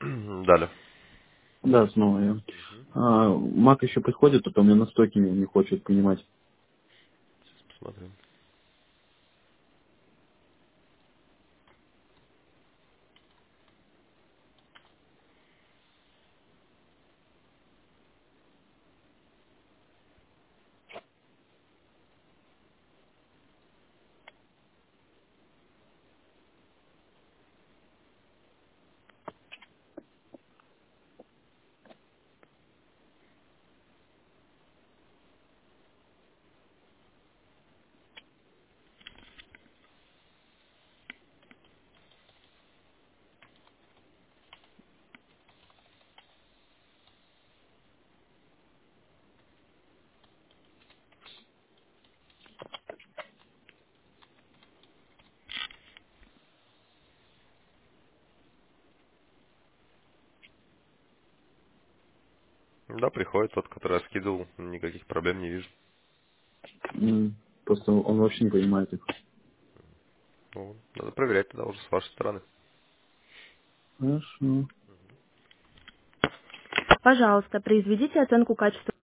Далее. Да, снова я. Мгм. Мак еще приходит, только у меня настойки не хочет принимать. Сейчас посмотрим. Да, приходит тот, который я скидывал. Никаких проблем не вижу. Просто он вообще не понимает их. Ну, надо проверять тогда уже с вашей стороны. Хорошо. Пожалуйста, произведите оценку качества